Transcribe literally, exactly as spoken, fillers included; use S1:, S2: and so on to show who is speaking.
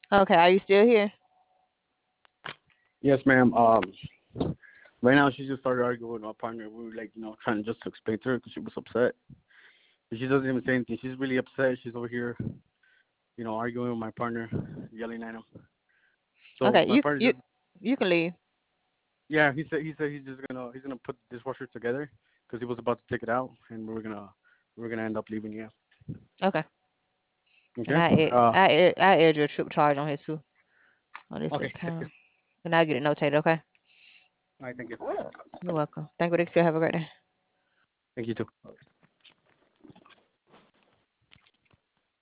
S1: Okay, are you still here?
S2: Yes, ma'am. Um, right now she just started arguing with my partner. We were like, you know, trying just to explain to her because she was upset. But she doesn't even say anything. She's really upset. She's over here, you know, arguing with my partner, yelling at him. So
S1: Okay,
S2: my
S1: you
S2: partner
S1: you
S2: just,
S1: you can leave.
S2: yeah, he said he said he's just gonna he's gonna put the dishwasher together because he was about to take it out, and we were gonna we were gonna end up leaving. Yeah.
S1: Okay, and
S2: Okay.
S1: I add,
S2: Uh.
S1: I add, I add your trip charge on here too on this
S2: Okay. Thank you.
S1: account, and I'll get it notated. Okay,
S2: All right. Thank you.
S1: you're welcome. Thank you, Dixie. Have a great day.
S2: Thank you too.